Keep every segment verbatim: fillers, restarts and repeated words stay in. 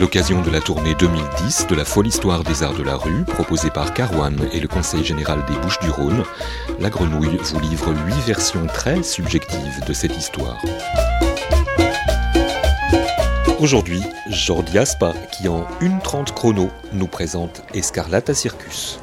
l'occasion de la tournée deux mille dix de la folle histoire des arts de la rue, proposée par Carouane et le Conseil général des Bouches-du-Rhône, La Grenouille vous livre huit versions très subjectives de cette histoire. Aujourd'hui, Jordi Aspa, qui en une trente chrono nous présente Escarlata Circus.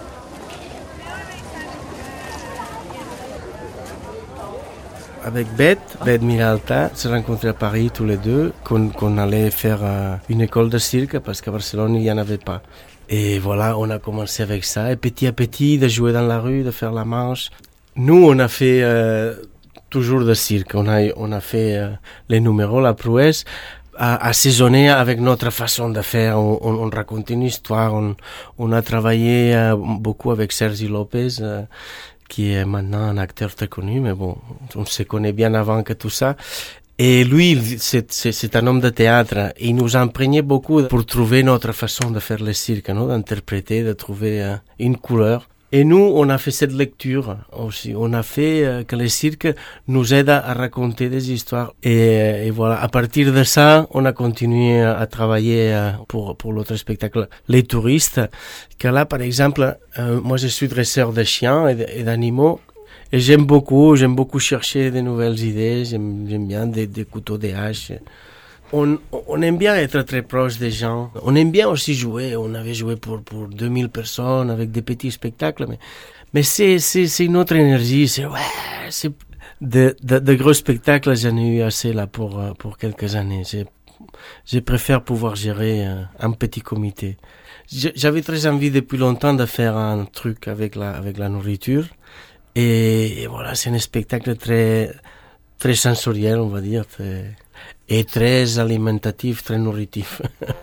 Avec Beth, Beth Miralta, on s'est rencontrés à Paris tous les deux, qu'on, qu'on allait faire euh, une école de cirque parce qu'à Barcelone, il n'y en avait pas. Et voilà, on a commencé avec ça, et petit à petit, de jouer dans la rue, de faire la manche. Nous, on a fait euh, toujours de cirque, on a, on a fait euh, les numéros, la prouesse, assaisonné avec notre façon de faire. On, on, on raconte une histoire, on, on a travaillé euh, beaucoup avec Sergi Lopez, euh, qui est maintenant un acteur très connu, mais bon, on se connaît bien avant que tout ça. Et lui, c'est, c'est, c'est un homme de théâtre. Il nous imprégnait beaucoup pour trouver notre façon de faire le cirque, non? D'interpréter, de trouver euh, une couleur. Et nous, on a fait cette lecture aussi. On a fait euh, que le cirque nous aide à raconter des histoires. Et, et voilà, à partir de ça, on a continué à travailler euh, pour pour l'autre spectacle, Les Touristes. Que là, par exemple, euh, moi, je suis dresseur de chiens et, et d'animaux. Et j'aime beaucoup, j'aime beaucoup chercher de nouvelles idées. J'aime, j'aime bien des, des couteaux, des haches. On, on aime bien être très proche des gens. On aime bien aussi jouer. On avait joué pour, pour deux mille personnes avec des petits spectacles. Mais, mais c'est, c'est, c'est une autre énergie. C'est, ouais, c'est, de, de, de gros spectacles, j'en ai eu assez là pour, pour quelques années. Je, je préfère pouvoir gérer un petit comité. J'avais très envie depuis longtemps de faire un truc avec la, avec la nourriture. Et, et voilà, c'est un spectacle très, très sensoriel, on va dire, très, et très alimentatif, très nourritif.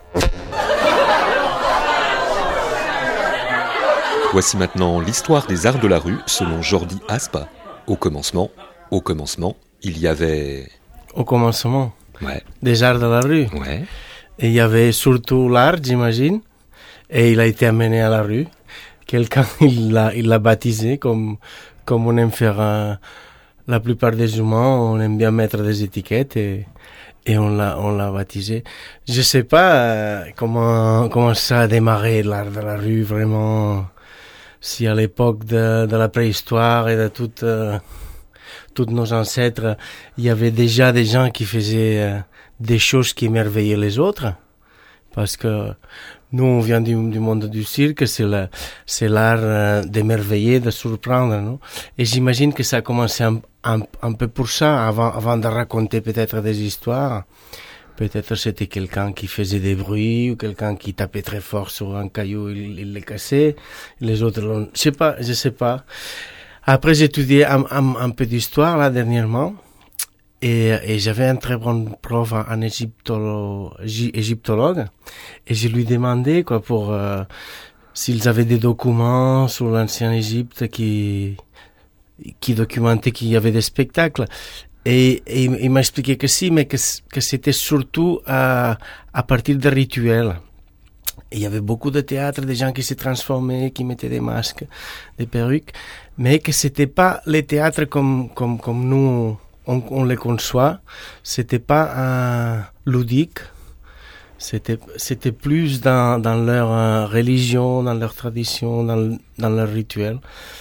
Voici maintenant l'histoire des arts de la rue selon Jordi Aspa. Au commencement, au commencement, il y avait... Au commencement ouais. Des arts de la rue. Ouais. Et il y avait surtout l'art, j'imagine, et il a été amené à la rue. Quelqu'un, il l'a, il l'a baptisé comme, comme on aime faire euh, la plupart des humains, on aime bien mettre des étiquettes et... Et on l'a, on l'a baptisé. Je sais pas euh, comment, comment ça a démarré l'art de la rue, vraiment. Si à l'époque de, de la préhistoire et de toutes, euh, toutes nos ancêtres, il y avait déjà des gens qui faisaient euh, des choses qui émerveillaient les autres. Parce que nous, on vient du, du monde du cirque, c'est, la, c'est l'art euh, d'émerveiller, de surprendre, non? Et j'imagine que ça a commencé un, un, un peu pour ça, avant, avant de raconter peut-être des histoires. Peut-être c'était quelqu'un qui faisait des bruits, ou quelqu'un qui tapait très fort sur un caillou, il, il le cassait. Les autres l'ont... Je sais pas, je sais pas. Après, j'ai étudié un, un, un peu d'histoire, là, dernièrement. Et, et j'avais un très bon prof, un égyptologue, égyptologue, et je lui demandais quoi pour euh, s'ils avaient des documents sur l'ancien Égypte qui qui documentaient qu'il y avait des spectacles. Et, et il m'a expliqué que si, mais que que c'était surtout à à partir de rituels. Et il y avait beaucoup de théâtre, des gens qui se transformaient, qui mettaient des masques, des perruques, mais que c'était pas les théâtres comme comme comme nous. On, on les conçoit, c'était pas un ludique, c'était c'était plus dans dans leur euh, religion, dans leur tradition, dans dans leur rituel.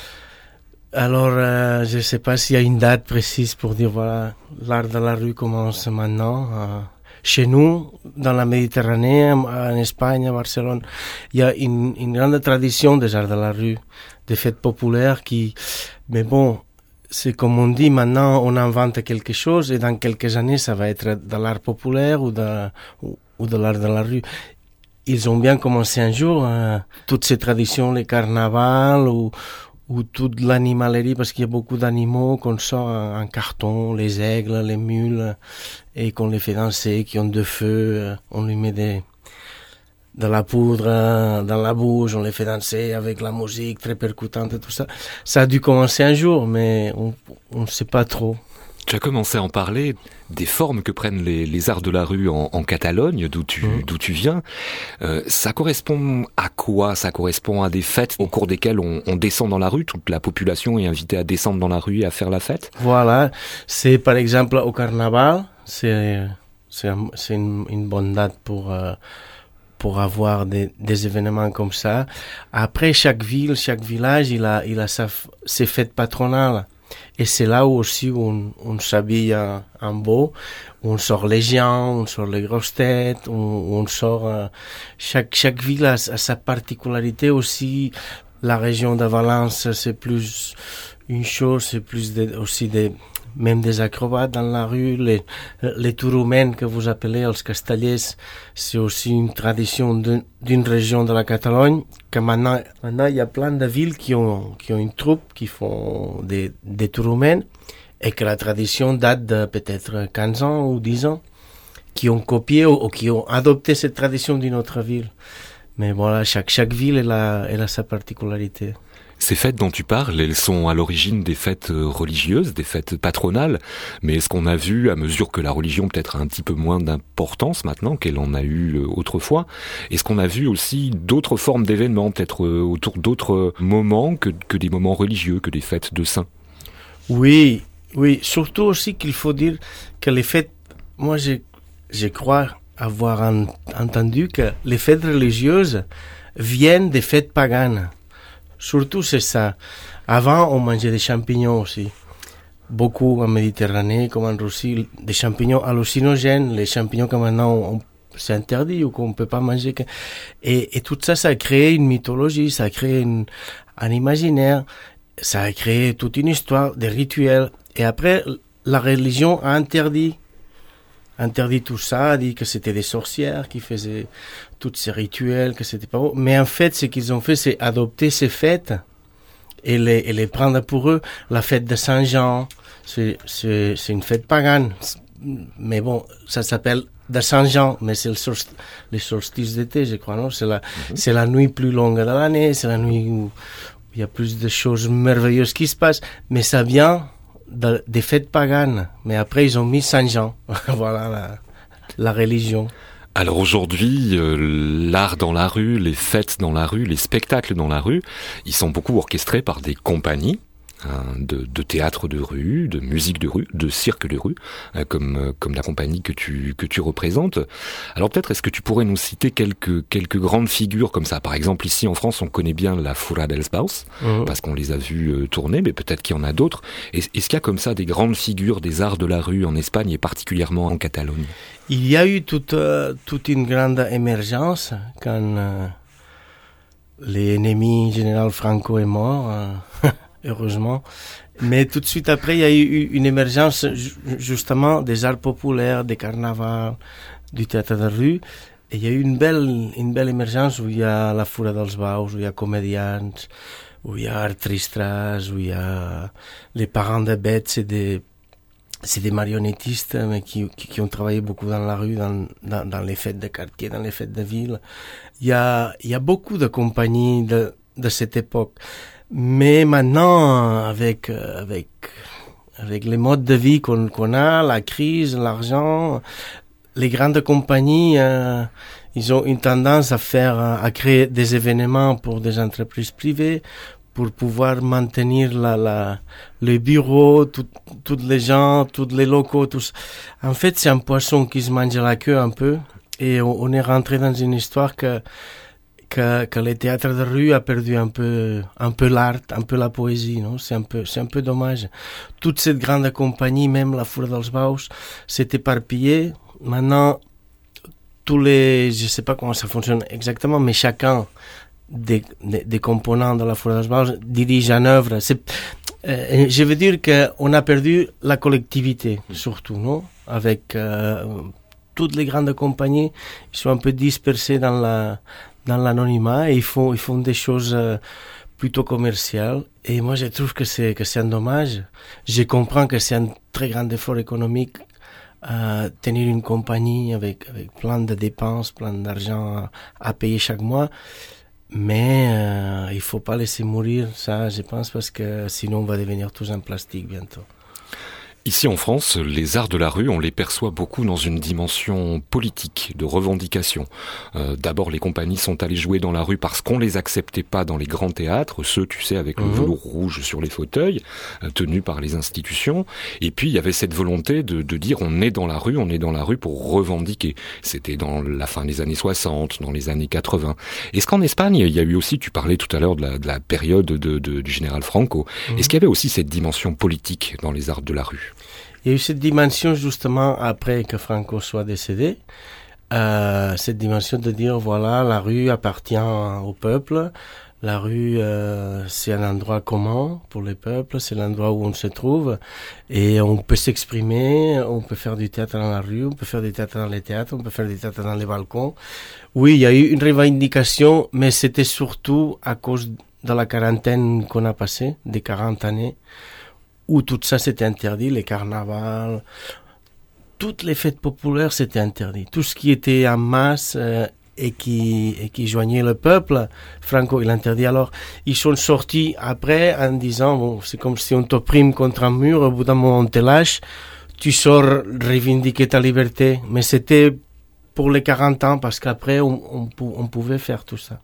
Alors euh, je sais pas s'il y a une date précise pour dire voilà, l'art de la rue commence maintenant. Euh, chez nous, dans la Méditerranée, en Espagne, à Barcelone, il y a une une grande tradition des arts de la rue, des fêtes populaires qui, mais bon. C'est comme on dit, maintenant on invente quelque chose et dans quelques années ça va être de l'art populaire ou de, ou, ou de l'art de la rue. Ils ont bien commencé un jour, hein, toutes ces traditions, les carnavals ou, ou toute l'animalerie, parce qu'il y a beaucoup d'animaux qu'on sort en, en carton, les aigles, les mules, et qu'on les fait danser, qui ont deux feux, on lui met des... de la poudre dans la bouche, on les fait danser avec la musique très percutante et tout ça. Ça a dû commencer un jour, mais on ne sait pas trop. Tu as commencé à en parler des formes que prennent les, les arts de la rue en, en Catalogne, d'où tu, mmh. d'où tu viens. Euh, ça correspond à quoi? Ça correspond à des fêtes au cours desquelles on, on descend dans la rue, toute la population est invitée à descendre dans la rue et à faire la fête? Voilà, c'est par exemple au carnaval, c'est C'est, un, c'est une, une bonne date pour, euh, pour avoir des, des événements comme ça. Après, chaque ville, chaque village, il a, il a sa, ses fêtes patronales. Et c'est là où aussi on, on s'habille en, en beau, où on sort les géants, on sort les grosses têtes, où, où on sort... Euh, chaque, chaque ville a, a sa particularité aussi. La région de Valence, c'est plus une chose, c'est plus de, aussi des... même des acrobates dans la rue, les, les touroumènes que vous appelez, les castellers, c'est aussi une tradition de, d'une région de la Catalogne, que maintenant, maintenant il y a plein de villes qui ont, qui ont une troupe, qui font des, des touroumènes, et que la tradition date de peut-être quinze ans ou dix ans, qui ont copié ou, ou qui ont adopté cette tradition d'une autre ville. Mais voilà, chaque, chaque ville, elle a, elle a sa particularité. Ces fêtes dont tu parles, elles sont à l'origine des fêtes religieuses, des fêtes patronales, mais est-ce qu'on a vu, à mesure que la religion peut-être a un petit peu moins d'importance maintenant qu'elle en a eu autrefois, est-ce qu'on a vu aussi d'autres formes d'événements, peut-être autour d'autres moments que, que des moments religieux, que des fêtes de saints? Oui, oui, surtout aussi qu'il faut dire que les fêtes, moi je, je crois avoir en, entendu que les fêtes religieuses viennent des fêtes paganes. Surtout, c'est ça. Avant, on mangeait des champignons aussi. Beaucoup en Méditerranée, comme en Russie, des champignons hallucinogènes, les champignons que maintenant on, c'est interdit ou qu'on ne peut pas manger. Et, et tout ça, ça a créé une mythologie, ça a créé une, un imaginaire, ça a créé toute une histoire, des rituels. Et après, la religion a interdit interdit tout ça, a dit que c'était des sorcières qui faisaient tous ces rituels, que c'était pas beau. Mais en fait, ce qu'ils ont fait, c'est adopter ces fêtes et les, et les prendre pour eux. La fête de Saint-Jean, c'est, c'est, c'est une fête pagane. Mais bon, ça s'appelle de Saint-Jean, mais c'est le solstice, les solstices d'été, je crois, non? C'est la, mm-hmm. c'est la nuit plus longue de l'année, c'est la nuit où il y a plus de choses merveilleuses qui se passent. Mais ça vient de, des fêtes paganes, mais après ils ont mis Saint-Jean. Voilà la, la religion. Alors aujourd'hui, euh, l'art dans la rue, les fêtes dans la rue, les spectacles dans la rue, ils sont beaucoup orchestrés par des compagnies hein, de, de théâtre de rue, de musique de rue, de cirque de rue, hein, comme euh, comme la compagnie que tu que tu représentes. Alors peut-être est-ce que tu pourrais nous citer quelques quelques grandes figures comme ça. Par exemple ici en France, on connaît bien la Fura dels Baus mmh. parce qu'on les a vus euh, tourner, mais peut-être qu'il y en a d'autres. Est, est-ce qu'il y a comme ça des grandes figures des arts de la rue en Espagne et particulièrement en Catalogne? Il y a eu toute, euh, toute une grande émergence quand euh, l'ennemi général Franco est mort, euh, heureusement. Mais tout de suite après, il y a eu une émergence justement des arts populaires, des carnavals, du théâtre de rue. Et il y a eu une belle, une belle émergence où il y a la Fura dels Baus, où il y a Comedians, où il y a Artistras, où il y a les parents de bêtes, c'est des C'est des marionnettistes mais qui, qui, qui ont travaillé beaucoup dans la rue, dans, dans, dans les fêtes de quartier, dans les fêtes de ville. Il y a, il y a beaucoup de compagnies de, de cette époque. Mais maintenant, avec, avec, avec les modes de vie qu'on, qu'on a, la crise, l'argent, les grandes compagnies, euh, ils ont une tendance à faire, à créer des événements pour des entreprises privées, pour pouvoir maintenir la, la, le bureau, tous les gens, tous les locaux, tous. En fait, c'est un poisson qui se mange la queue un peu, et on, on est rentré dans une histoire que, que, que le théâtre de rue a perdu un peu, un peu l'art, un peu la poésie, non? C'est un peu, c'est un peu dommage. Toute cette grande compagnie, même la Fura dels Baus, s'est éparpillée. Maintenant, tous les, je sais pas comment ça fonctionne exactement, mais chacun, Des, des, des composants de la Fura dels Baus dirigent en œuvre. C'est, euh, je veux dire qu'on a perdu la collectivité, surtout, non? Avec euh, toutes les grandes compagnies, ils sont un peu dispersés dans, la, dans l'anonymat et ils font, ils font des choses euh, plutôt commerciales. Et moi, je trouve que c'est, que c'est un dommage. Je comprends que c'est un très grand effort économique euh, tenir une compagnie avec, avec plein de dépenses, plein d'argent à, à payer chaque mois. Mais euh, il faut pas laisser mourir ça, je pense, parce que sinon on va devenir tous en plastique bientôt. Ici en France, les arts de la rue, on les perçoit beaucoup dans une dimension politique, de revendication. Euh, d'abord, les compagnies sont allées jouer dans la rue parce qu'on les acceptait pas dans les grands théâtres, ceux, tu sais, avec le mmh. velours rouge sur les fauteuils, euh, tenus par les institutions. Et puis, il y avait cette volonté de, de dire on est dans la rue, on est dans la rue pour revendiquer. C'était dans la fin des années soixante, dans les années quatre-vingts. Est-ce qu'en Espagne, il y a eu aussi, tu parlais tout à l'heure de la, de la période de, de, du général Franco, mmh. est-ce qu'il y avait aussi cette dimension politique dans les arts de la rue ? Il y a eu cette dimension justement après que Franco soit décédé, euh, cette dimension de dire voilà, la rue appartient au peuple, la rue euh, c'est un endroit commun pour les peuples, c'est l'endroit où on se trouve et on peut s'exprimer, on peut faire du théâtre dans la rue, on peut faire du théâtre dans les théâtres, on peut faire du théâtre dans les balcons. Oui, il y a eu une revendication, mais c'était surtout à cause de la quarantaine qu'on a passée, des quarante années, où tout ça c'était interdit, les carnavals, toutes les fêtes populaires c'était interdit. Tout ce qui était en masse euh, et, qui, et qui joignait le peuple, Franco il interdit. Alors ils sont sortis après en disant, bon, c'est comme si on t'opprime contre un mur, au bout d'un moment on te lâche, tu sors revendiquer ta liberté. Mais c'était pour les quarante ans parce qu'après on, on, on pouvait faire tout ça.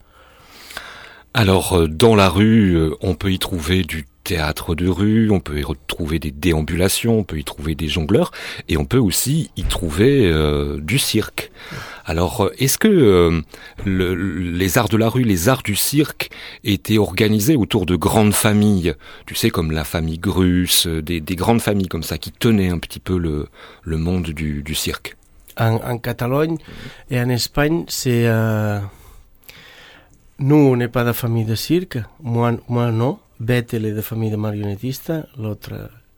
Alors, dans la rue, on peut y trouver du théâtre de rue, on peut y retrouver des déambulations, on peut y trouver des jongleurs, et on peut aussi y trouver euh, du cirque. Alors, est-ce que euh, le, les arts de la rue, les arts du cirque étaient organisés autour de grandes familles, tu sais, comme la famille Grus, des, des grandes familles comme ça, qui tenaient un petit peu le, le monde du, du cirque? En, en Catalogne et en Espagne, c'est... Euh... Nous, on n'est pas de famille de cirque. Moi, moi non. Beth, elle est de famille de marionnettistes. L'autre,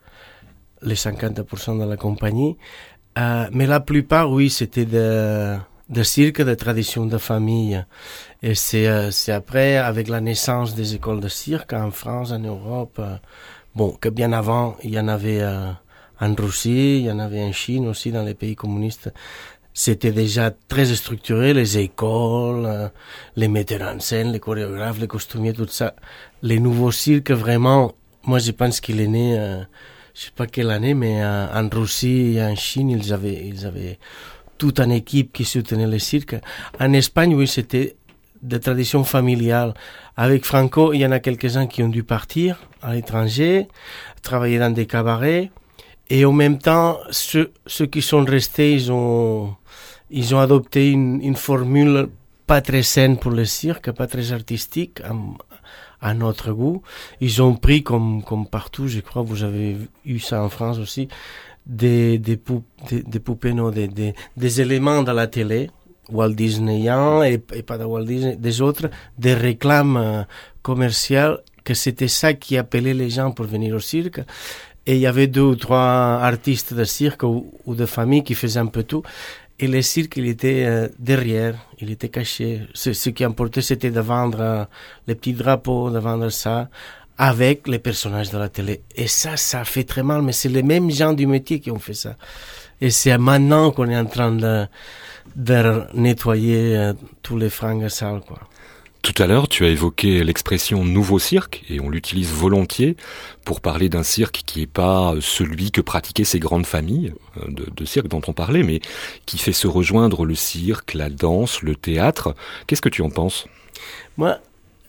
les cinquante pour cent de la compagnie. Euh, mais la plupart, oui, c'était de, de cirque, de tradition de famille. Et c'est, euh, c'est après, avec la naissance des écoles de cirque en France, en Europe. Euh, bon, que bien avant, il y en avait euh, en Russie, il y en avait en Chine aussi, dans les pays communistes. C'était déjà très structuré, les écoles, euh, les metteurs en scène, les chorégraphes, les costumiers, tout ça. Les nouveaux cirques, vraiment, moi je pense qu'il est né, euh, je sais pas quelle année, mais euh, en Russie et en Chine, ils avaient, ils avaient toute une équipe qui soutenait les cirques. En Espagne, oui, c'était de tradition familiale. Avec Franco, il y en a quelques-uns qui ont dû partir à l'étranger, travailler dans des cabarets. Et en même temps, ceux, ceux qui sont restés, ils ont, ils ont adopté une, une formule pas très saine pour le cirque, pas très artistique, à, à notre goût. Ils ont pris, comme, comme partout, je crois, vous avez eu ça en France aussi, des, des, pou, des, des poupées, non, des, des, des éléments de la télé, Walt Disneyan et, et pas de Walt Disney, des autres, des réclames euh, commerciales, que c'était ça qui appelait les gens pour venir au cirque. Et il y avait deux ou trois artistes de cirque ou, ou de famille qui faisaient un peu tout. Et le cirque, il était euh, derrière, il était caché. Ce, ce qui importait, c'était de vendre euh, les petits drapeaux, de vendre ça avec les personnages de la télé. Et ça, ça fait très mal, mais c'est les mêmes gens du métier qui ont fait ça. Et c'est maintenant qu'on est en train de, de nettoyer euh, tous les fringues sales, quoi. Tout à l'heure, tu as évoqué l'expression « nouveau cirque » et on l'utilise volontiers pour parler d'un cirque qui n'est pas celui que pratiquaient ces grandes familles de, de cirque dont on parlait, mais qui fait se rejoindre le cirque, la danse, le théâtre. Qu'est-ce que tu en penses? Moi,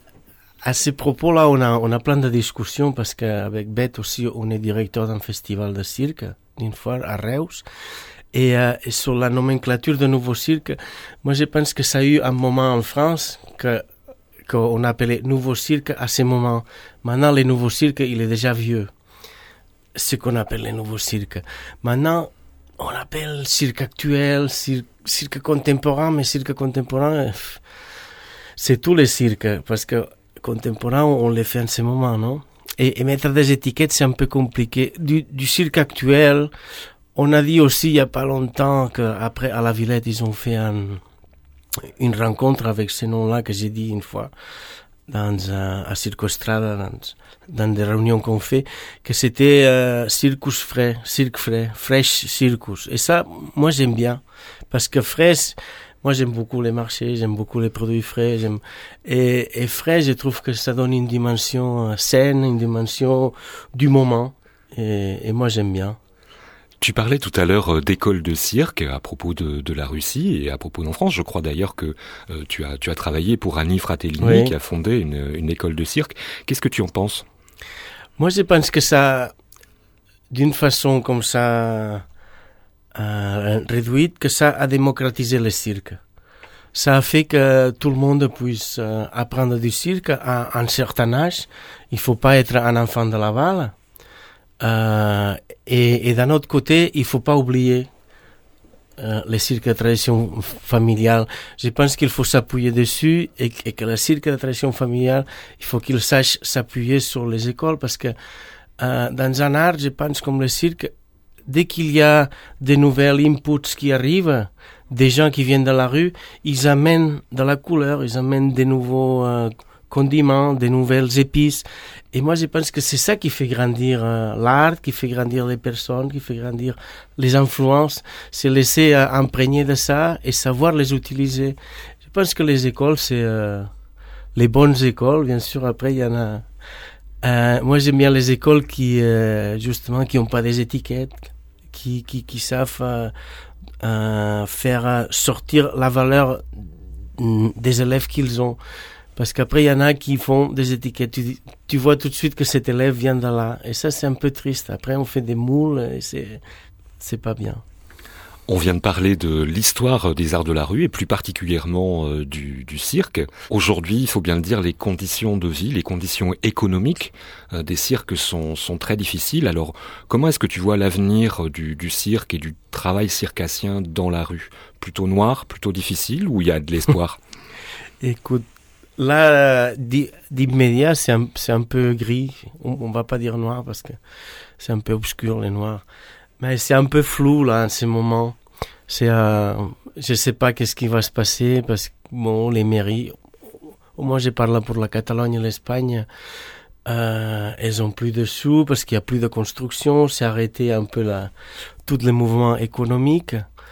à ces propos-là, on a, on a plein de discussions parce qu'avec Beth aussi, on est directeur d'un festival de cirque, une fois à Reus. Et, euh, et sur la nomenclature de nouveau cirque, moi je pense que ça a eu un moment en France que qu'on appelait nouveau cirque à ce moment. Maintenant, le nouveau cirque, il est déjà vieux. Ce qu'on appelle le nouveau cirque. Maintenant, on appelle cirque actuel, cirque, cirque contemporain, mais cirque contemporain, c'est tous les cirques, parce que contemporain, on les fait en ce moment, non? Et, et mettre des étiquettes, c'est un peu compliqué. Du, du cirque actuel, on a dit aussi il n'y a pas longtemps qu'après, à la Villette, ils ont fait un... une rencontre avec ce nom-là que j'ai dit une fois dans euh, à Circostrada, dans, dans des réunions qu'on fait, que c'était euh, circus frais, cirque frais, fresh circus. Et ça, moi j'aime bien, parce que frais, moi j'aime beaucoup les marchés, j'aime beaucoup les produits frais, j'aime et, et frais, je trouve que ça donne une dimension saine, une dimension du moment, et, et moi j'aime bien. Tu parlais tout à l'heure d'école de cirque à propos de, de la Russie et à propos d'en France. Je crois d'ailleurs que euh, tu as tu as travaillé pour Annie Fratellini, oui, qui a fondé une, une école de cirque. Qu'est-ce que tu en penses? Moi, je pense que ça, d'une façon comme ça euh, réduite, que ça a démocratisé le cirque. Ça a fait que tout le monde puisse euh, apprendre du cirque à, à un certain âge. Il faut pas être un enfant de Laval. Euh, et, et d'un autre côté, il faut pas oublier euh, le cirque de tradition familiale. Je pense qu'il faut s'appuyer dessus et, et que le cirque de tradition familiale, il faut qu'il sache s'appuyer sur les écoles parce que euh, dans un art, je pense comme le cirque, dès qu'il y a des nouvelles inputs qui arrivent, des gens qui viennent de la rue, ils amènent de la couleur, ils amènent des nouveaux euh, condiments, des nouvelles épices. Et moi, je pense que c'est ça qui fait grandir euh, l'art, qui fait grandir les personnes, qui fait grandir les influences. C'est laisser euh, imprégner de ça et savoir les utiliser. Je pense que les écoles, c'est euh, les bonnes écoles. Bien sûr, après, il y en a... Euh, moi, j'aime bien les écoles qui, euh, justement, qui n'ont pas des étiquettes, qui, qui, qui savent euh, euh, faire sortir la valeur des élèves qu'ils ont. Parce qu'après, il y en a qui font des étiquettes. Tu, tu vois tout de suite que cet élève vient de là. Et ça, c'est un peu triste. Après, on fait des moules et c'est, c'est pas bien. On vient de parler de l'histoire des arts de la rue et plus particulièrement euh, du, du cirque. Aujourd'hui, il faut bien le dire, les conditions de vie, les conditions économiques euh, des cirques sont, sont très difficiles. Alors, comment est-ce que tu vois l'avenir du, du cirque et du travail circassien dans la rue? Plutôt noir, plutôt difficile ou il y a de l'espoir? Écoute, là, d'immédiat, c'est un, c'est un peu gris. On, on va pas dire noir parce que c'est un peu obscur, les noirs. Mais c'est un peu flou, là, en ce moment. C'est, euh, je sais pas qu'est-ce qui va se passer parce que, bon, les mairies, au moins je parle pour la Catalogne et l'Espagne, euh, elles ont plus de sous parce qu'il y a plus de construction. C'est arrêté un peu la, tous les mouvements économiques.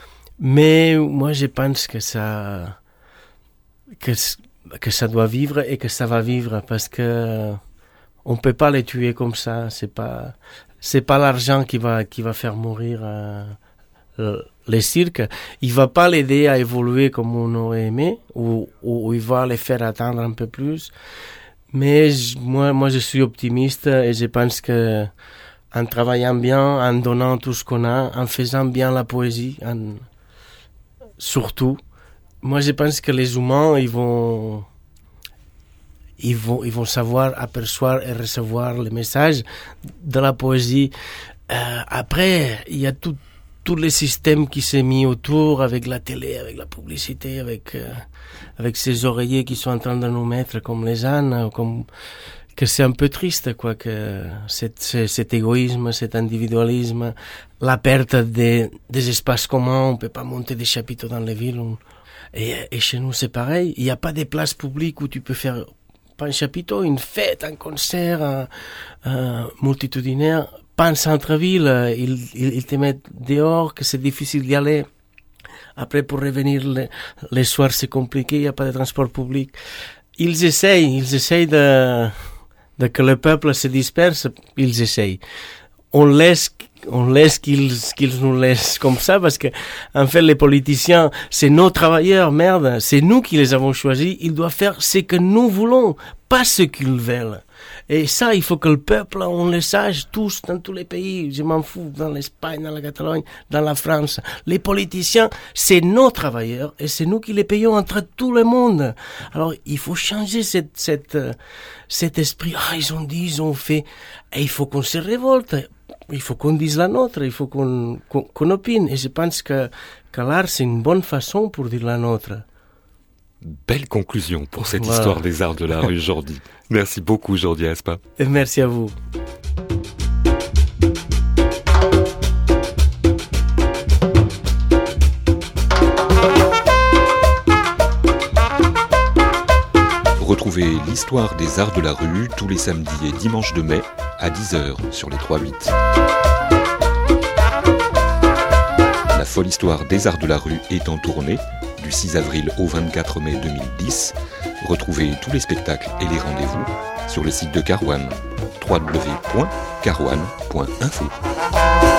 Mais moi, je pense que ça, que, que ça doit vivre et que ça va vivre parce que on peut pas les tuer comme ça. C'est pas, c'est pas l'argent qui va, qui va faire mourir euh, le, les cirques. Il va pas l'aider à évoluer comme on aurait aimé ou, ou, ou il va les faire attendre un peu plus. Mais je, moi, moi, je suis optimiste et je pense que en travaillant bien, en donnant tout ce qu'on a, en faisant bien la poésie, en, surtout, moi, je pense que les humains, ils vont, ils vont, ils vont savoir apercevoir et recevoir les messages de la poésie. Euh, après, il y a tout, tout le système qui s'est mis autour avec la télé, avec la publicité, avec, euh, avec ces oreillers qui sont en train de nous mettre comme les ânes, comme, que c'est un peu triste, quoi, que cet, cet égoïsme, cet individualisme, la perte des, des espaces communs, on peut pas monter des chapiteaux dans les villes. On, et, et chez nous, c'est pareil. Il n'y a pas de places publiques où tu peux faire, pas un chapiteau, une fête, un concert, un, un multitudinaire. Pas en centre-ville, ils, ils, ils te mettent dehors, que c'est difficile d'y aller. Après, pour revenir les, les soirs, c'est compliqué, il n'y a pas de transport public. Ils essayent, ils essayent de, de que le peuple se disperse, ils essayent. On laisse, on laisse qu'ils, qu'ils nous laissent comme ça parce que, en fait, les politiciens, c'est nos travailleurs, merde, c'est nous qui les avons choisis, ils doivent faire ce que nous voulons, pas ce qu'ils veulent. Et ça, il faut que le peuple, on le sache tous dans tous les pays. Je m'en fous, dans l'Espagne, dans la Catalogne, dans la France. Les politiciens, c'est nos travailleurs et c'est nous qui les payons entre tout le monde. Alors, il faut changer cette, cette, cet esprit. Ah, ils ont dit, ils ont fait. Et il faut qu'on se révolte. Il faut qu'on dise la nôtre. Il faut qu'on, qu'on, qu'on opine. Et je pense que, que l'art, c'est une bonne façon pour dire la nôtre. Belle conclusion pour cette voilà. Histoire des arts de la rue, Jordi. Merci beaucoup, Jordi Aspa. Et merci à vous. Retrouvez l'Histoire des arts de la rue tous les samedis et dimanches de mai à dix heures sur les trois huit. La folle histoire des arts de la rue est en tournée du six avril au vingt-quatre mai deux mille dix. Retrouvez tous les spectacles et les rendez-vous sur le site de Carouane, w w w point carouane point info.